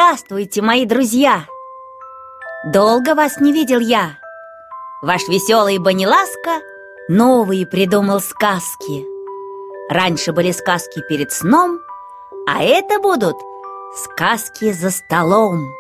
Здравствуйте, мои друзья! Долго вас не видел я. Ваш веселый Баниласка новые придумал сказки. Раньше были сказки перед сном, а это будут сказки за столом.